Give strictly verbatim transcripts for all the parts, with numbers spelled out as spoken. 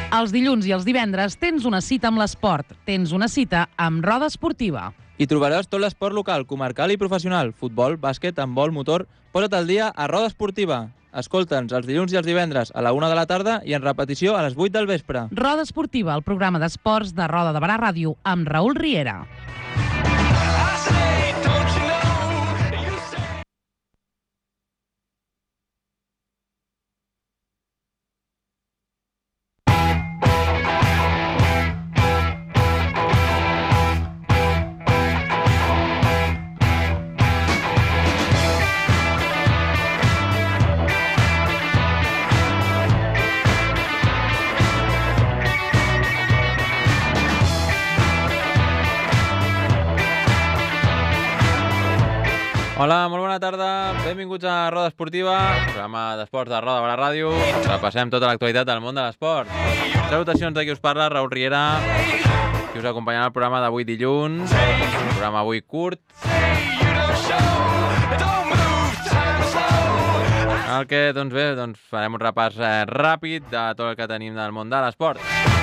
Els dilluns i els divendres tens una cita amb l'esport. Tens una cita amb Roda Esportiva. Hi trobaràs tot l'esport local, comarcal i professional. Futbol, bàsquet, handbol, motor... Posa't al dia a Roda Esportiva. Escolta'ns els dilluns i els divendres a la una de la tarda i en repetició a les vuit del vespre. Roda Esportiva, el programa d'esports de Roda de Barà Ràdio, amb Raül Riera. Hola, molt bona tarda. Benvinguts a Roda Esportiva, programa d'esports de Roda de Barà Ràdio. Repassem tota l'actualitat del món de l'esport. Salutacions de qui us parla, Raül Riera, qui us acompanyarà al programa d'avui dilluns. Un programa avui curt. En el que, doncs bé, doncs farem un repàs eh, ràpid de tot el que tenim del món de l'esport.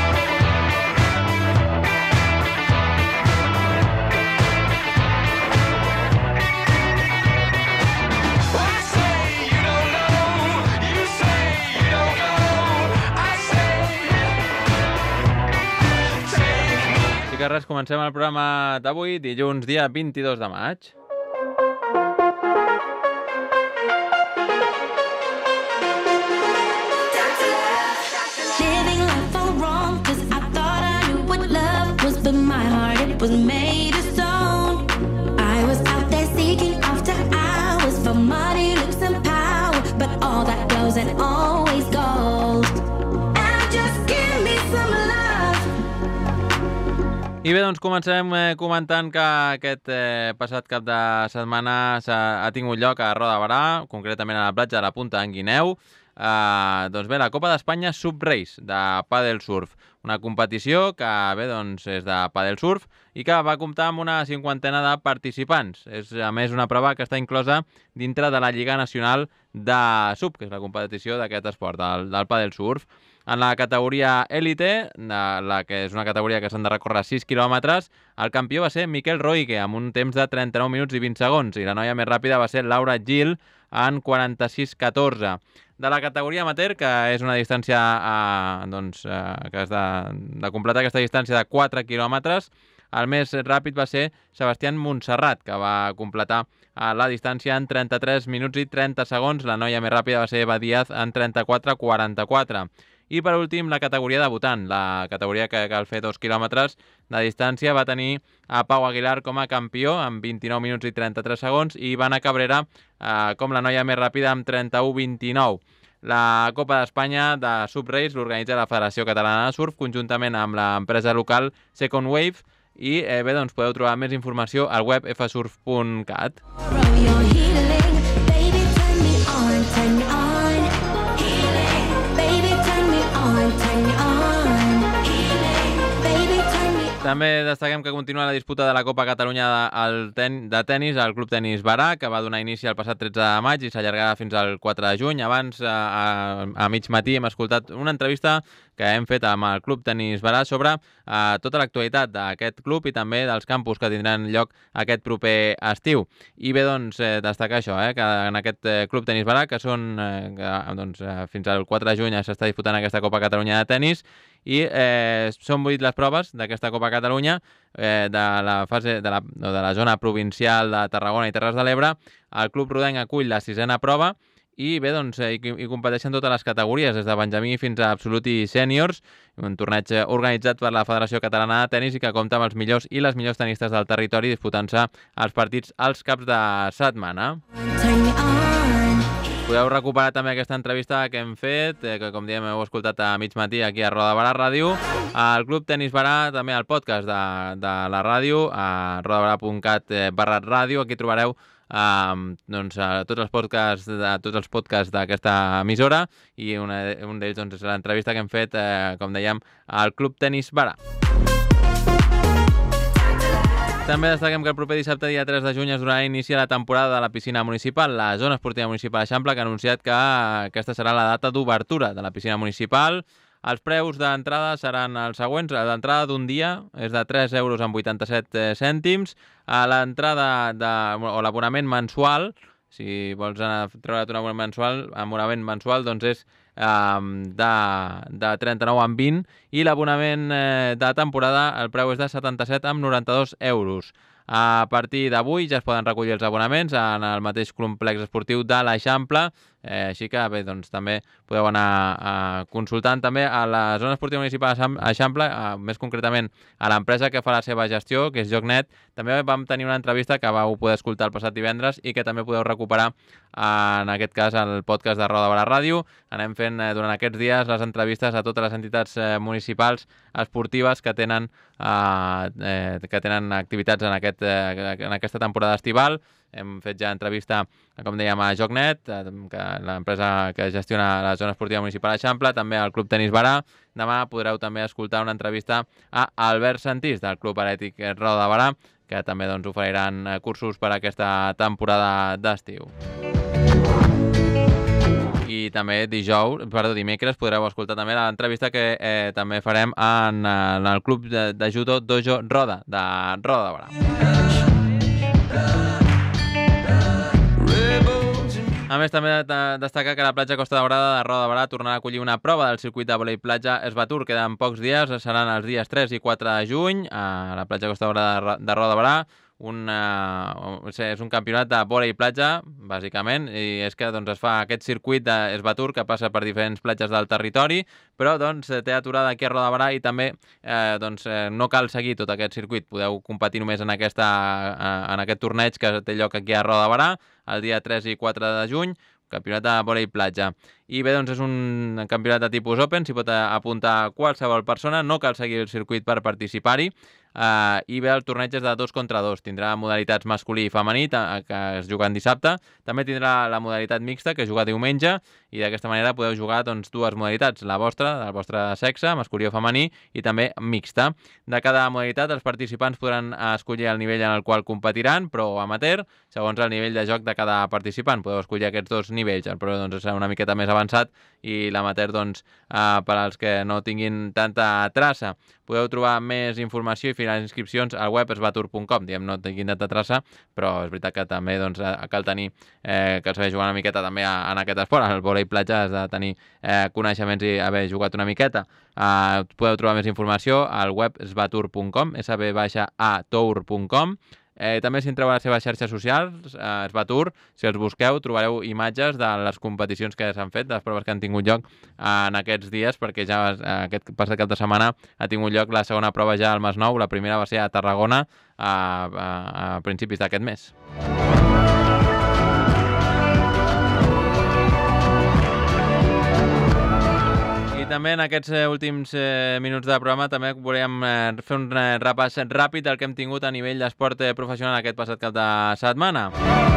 Així que res, comencem el programa d'avui, dilluns, dia vint-i-dos de maig. I bé, doncs comencem eh, comentant que aquest eh, passat cap de setmana ha tingut lloc a Roda de Barà, concretament a la platja de la Punta d'en Guineu. Eh, doncs bé, la Copa d'Espanya Subrace de Padel Surf, una competició que bé, doncs, és de Padel Surf i que va comptar amb una cinquantena de participants. És, a més, una prova que està inclosa dintre de la Lliga Nacional de Sub, que és la competició d'aquest esport, del, del Padel Surf. En la categoria élite, la que és una categoria que s'han de recórrer sis quilòmetres, el campió va ser Miquel Roige, amb un temps de trenta-nou minuts i vint segons, i la noia més ràpida va ser Laura Gil, en quaranta-sis catorze. De la categoria amateur, que és una distància eh, doncs, eh, que has de, de completar aquesta distància de quatre quilòmetres, el més ràpid va ser Sebastián Montserrat, que va completar eh, la distància en trenta-tres minuts i trenta segons. La noia més ràpida va ser Eva Díaz en trenta-quatre quaranta-quatre. I per últim, la categoria debutant, la categoria que cal fer dos quilòmetres de distància, va tenir a Pau Aguilar com a campió amb vint-i-nou minuts i trenta-tres segons i Ivana Cabrera eh, com la noia més ràpida amb trenta-u vint-i-nou. La Copa d'Espanya de Subrace l'organitza la Federació Catalana de Surf conjuntament amb l'empresa local Second Wave i eh, bé, doncs podeu trobar més informació al web f surf punt cat. També destaquem que continua la disputa de la Copa Catalunya de, ten, de tenis al Club Tenis Barà, que va donar inici el passat tretze de maig i s'allargarà fins al quatre de juny. Abans, a, a, a mig matí, hem escoltat una entrevista que hem fet amb el Club Tenis Barà sobre eh, tota l'actualitat d'aquest club i també dels campus que tindran lloc aquest proper estiu. I bé, doncs, eh, destacar això, eh, que en aquest eh, Club Tenis Barà, que són eh, que, doncs, eh, fins al quatre de juny s'està disputant aquesta Copa Catalunya de tenis, i eh, són vuit les proves d'aquesta Copa Catalunya eh, de la fase de la, de la zona provincial de Tarragona i Terres de l'Ebre. El Club Rodenc acull la sisena prova i bé, doncs, hi, hi competeixen totes les categories, des de benjamí fins a absolut i sèniors, un torneig organitzat per la Federació Catalana de Tenis i que compta amb els millors i les millors tenistes del territori disputant-se els partits als caps de setmana. Podeu recuperar també aquesta entrevista que hem fet, eh, que com diem heu escoltat a mig matí aquí a Roda de Barà Ràdio. Al Club Tenis Barà, també al podcast de, de la ràdio, a rodabarà punt cat barra ràdio. Aquí trobareu eh, doncs, tots els podcasts de, tots els podcasts d'aquesta emissora i una, un d'ells doncs, és l'entrevista que hem fet, eh, com dèiem, al Club Tenis Barà. També destaquem que el proper dissabte, dia tres de juny, es donarà inici a la temporada de la piscina municipal. La Zona Esportiva Municipal Eixample, que ha anunciat que aquesta serà la data d'obertura de la piscina municipal. Els preus d'entrada seran els següents. L'entrada d'un dia és de tres euros amb vuitanta-set cèntims. L'entrada de, o l'abonament mensual, si vols anar a treure't un abonament mensual, abonament mensual doncs és um, de, de trenta-nou amb vint, i l'abonament eh, de temporada, el preu és de setanta-set amb noranta-dos euros. A partir d'avui ja es poden recollir els abonaments en el mateix complex esportiu de l'Eixample, eh, així que bé, doncs també podeu anar eh, consultant també a la zona esportiva municipal Eixample, eh, més concretament a l'empresa que fa la seva gestió, que és Jocnet. També vam tenir una entrevista que vau poder escoltar el passat divendres i que també podeu recuperar en aquest cas el podcast de Roda de Barà Ràdio. Anem fent eh, durant aquests dies les entrevistes a totes les entitats eh, municipals esportives que tenen, eh, eh, que tenen activitats en, aquest, eh, en aquesta temporada estival. Hem fet ja entrevista, com dèiem, a Jocnet, que l'empresa que gestiona la zona esportiva municipal Eixample, també al Club Tenis Barà. Demà podreu també escoltar una entrevista a Albert Santís, del Club Atlètic Roda de Barà, que també doncs, oferiran cursos per a aquesta temporada d'estiu. I també dijous, perdó, dimecres podreu escoltar també l'entrevista que eh, també farem en, en el Club de, de Judo Dojo Roda, de Roda de Barà. A més, també de destacar que la platja Costa Daurada de Roda de Barà tornarà a acollir una prova del circuit de vòlei platja Esbatur. Queden pocs dies, seran els dies tres i quatre de juny a la platja Costa Daurada de Roda de Barà. Un, uh, és un campionat de vòlei platja, bàsicament, i és que doncs, es fa aquest circuit d'Esbatur que passa per diferents platges del territori, però doncs, té aturada aquí a Roda de Barà i també eh, doncs, eh, no cal seguir tot aquest circuit. Podeu competir només en, aquesta, eh, en aquest torneig que té lloc aquí a Roda de Barà el dia tres i quatre de juny, campionat de vòlei platja. I bé, doncs és un campionat de tipus open, s'hi pot apuntar qualsevol persona, no cal seguir el circuit per participar-hi. Uh, i bé, el torneig és de dos contra dos, tindrà modalitats masculí i femení, que es juguen dissabte, també tindrà la modalitat mixta, que es juga diumenge, i d'aquesta manera podeu jugar doncs, dues modalitats, la vostra, del vostre sexe, masculí o femení, i també mixta. De cada modalitat, els participants podran escollir el nivell en el qual competiran, pro o amateur, segons el nivell de joc de cada participant. Podeu escollir aquests dos nivells, el pro doncs, serà una miqueta més avançat, i l'amateur, doncs, uh, per als que no tinguin tanta traça. Podeu trobar més informació i les inscripcions al web esbatur punt com. Diem, no tinguin tanta traça, però és veritat que també doncs, cal tenir, eh, cal saber jugar una miqueta també en aquest esport. El vòlei platja has de tenir eh, coneixements i haver jugat una miqueta. Eh, podeu trobar més informació al web esbatur punt com, s b a tour punt com. Eh, també si entreu a les seves xarxes socials, eh, Esbatur, si els busqueu trobareu imatges de les competicions que s'han fet, de les proves que han tingut lloc eh, en aquests dies, perquè ja eh, aquest passat cap de setmana ha tingut lloc la segona prova ja al Masnou, la primera va ser a Tarragona a, a, a principis d'aquest mes. I també en aquests últims eh, minuts de programa també volíem eh, fer un eh, repàs ràpid del que hem tingut a nivell d'esport eh, professional aquest passat cap de setmana.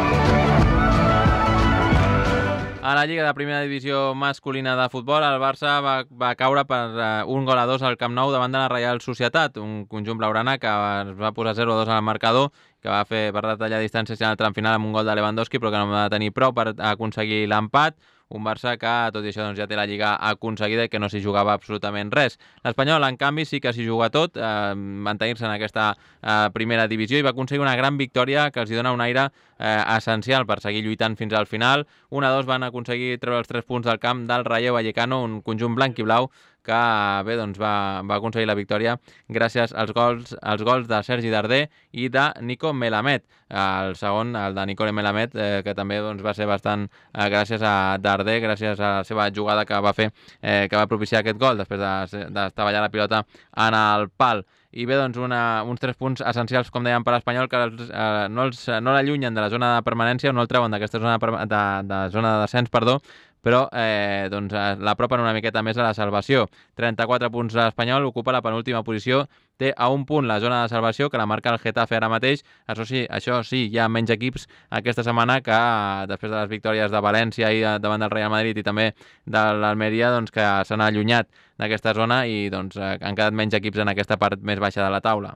A la Lliga de Primera Divisió masculina de futbol, el Barça va, va caure per uh, un gol a dos al Camp Nou davant de la Reial Societat, un conjunt blaugrana que es va posar zero a dos al marcador, que va fer per retallar distàncies en el tram final amb un gol de Lewandowski, però que no va tenir prou per aconseguir l'empat. Un Barça que, tot i això, doncs, ja té la Lliga aconseguida i que no s'hi jugava absolutament res. L'Espanyol, en canvi, sí que s'hi juga tot, eh, mantenir-se en aquesta eh, primera divisió, i va aconseguir una gran victòria que els hi dona un aire eh, essencial per seguir lluitant fins al final. un a dos van aconseguir treure els tres punts del camp del Rayo Vallecano, un conjunt blanc i blau que bé, doncs va, va aconseguir la victòria gràcies als gols, als gols de Sergi Darder i de Nico Melamed. El segon, el de Nico Melamed, eh, que també doncs, va ser bastant eh, gràcies a Darder, gràcies a la seva jugada que va fer, eh, que va propiciar aquest gol després d'estavellar la pilota en el pal. I bé, doncs, una, uns tres punts essencials, com dèiem, per l'Espanyol, que els, eh, no, els, no l'allunyen de la zona de permanència, no el treuen d'aquesta zona de, de, de zona de descens, perdó, però eh, doncs, l'apropen una miqueta més a la salvació. trenta-quatre punts l'Espanyol, ocupa la penúltima posició, té a un punt la zona de salvació, que la marca el Getafe ara mateix. Això sí, això sí, hi ha menys equips aquesta setmana que després de les victòries de València i davant del Real Madrid i també de l'Almeria, doncs, que s'han allunyat d'aquesta zona i doncs, han quedat menys equips en aquesta part més baixa de la taula.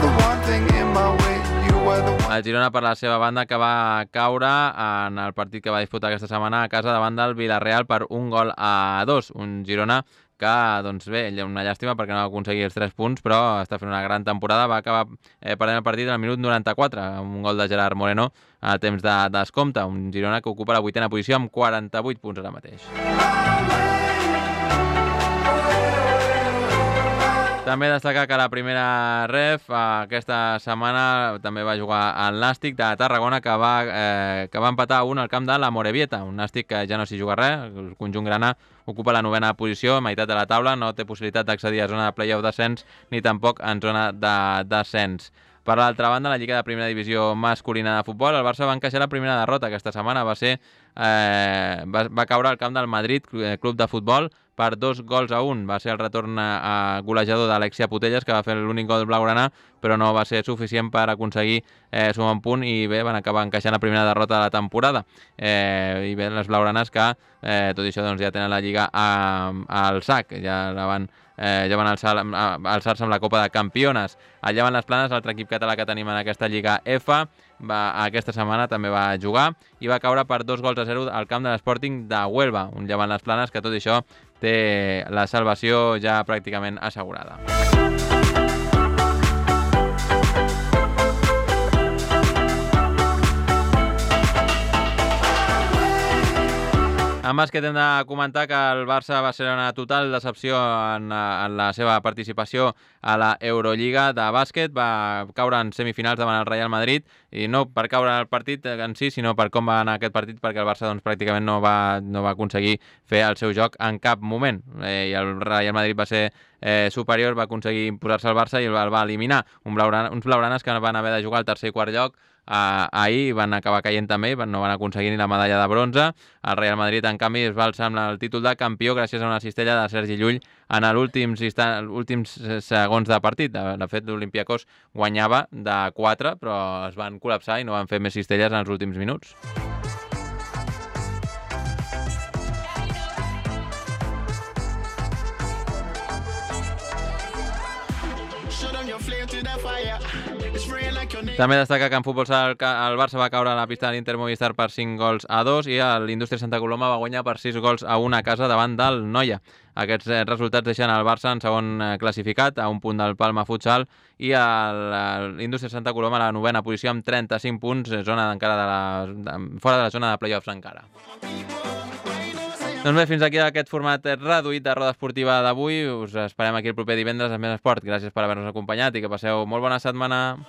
El Girona, per la seva banda, que va caure en el partit que va disputar aquesta setmana a casa davant del Villarreal per un gol a dos. Un Girona que, doncs bé, una llàstima perquè no va aconseguir els tres punts, però està fent una gran temporada. Va acabar eh, perdent el partit al minut noranta-quatre, amb un gol de Gerard Moreno a temps de descompte. Un Girona que ocupa la vuitena posició amb quaranta-vuit punts ara mateix. També destacar que la primera ref aquesta setmana també va jugar el Nàstic de Tarragona, que va, eh, que va empatar un al camp de la Morevieta, un Nàstic que ja no s'hi juga res. El conjunt grana ocupa la novena posició, meitat de la taula, no té possibilitat d'accedir a zona de play-off descens ni tampoc en zona de descens. Per l'altra banda, la Lliga de Primera Divisió masculina de futbol, el Barça va encaixar la primera derrota aquesta setmana, va ser eh, va, va caure al camp del Madrid Club de Futbol per dos gols a un. Va ser el retorn a, a golejador d'Alexia Putelles, que va fer l'únic gol blaugrana, però no va ser suficient per aconseguir eh, sumar un punt i bé, van acabar encaixant la primera derrota de la temporada. Eh, I bé, les blaugranes que, eh, tot i això, doncs, ja tenen la Lliga a, a, al sac, ja la van Eh, ja van alçar, alçar-se amb la Copa de Campiones. Allà van les Planes, l'altre equip català que tenim en aquesta Lliga F, va, aquesta setmana també va jugar i va caure per dos gols a zero al camp de l'Sporting de Huelva, un Llevant les Planes que tot i això té la salvació ja pràcticament assegurada. En bàsquet hem de comentar que el Barça va ser una total decepció en, en la seva participació a la Eurolliga de bàsquet. Va caure en semifinals davant el Real Madrid, i no per caure el partit en si, sinó per com va anar aquest partit, perquè el Barça doncs, pràcticament no va, no va aconseguir fer el seu joc en cap moment. Eh, I el Real Madrid va ser eh, superior, va aconseguir imposar-se al Barça i el va eliminar. Un blaugrana, uns blaugranes que van haver de jugar al tercer i quart lloc. Uh, ahir van acabar caient també, no van aconseguir ni la medalla de bronze. El Real Madrid, en canvi, es va alçar amb el títol de campió gràcies a una cistella de Sergi Llull en els últims, últims segons de partit. De fet, l'Olympiacos guanyava de quatre, però es van col·lapsar i no van fer més cistelles en els últims minuts. També destaca que en futbol sala el Barça va caure a la pista de l'Inter Movistar per cinc gols a dos i l'Indústria Santa Coloma va guanyar per sis gols a un a casa davant del Noia. Aquests resultats deixen el Barça en segon classificat, a un punt del Palma Futsal, i l'Indústria Santa Coloma a la novena posició amb trenta-cinc punts, zona encara de la, de, fora de la zona de play-offs encara. Doncs bé, fins aquí aquest format reduït de Roda Esportiva d'avui. Us esperem aquí el proper divendres amb més esport. Gràcies per haver-nos acompanyat i que passeu molt bona setmana.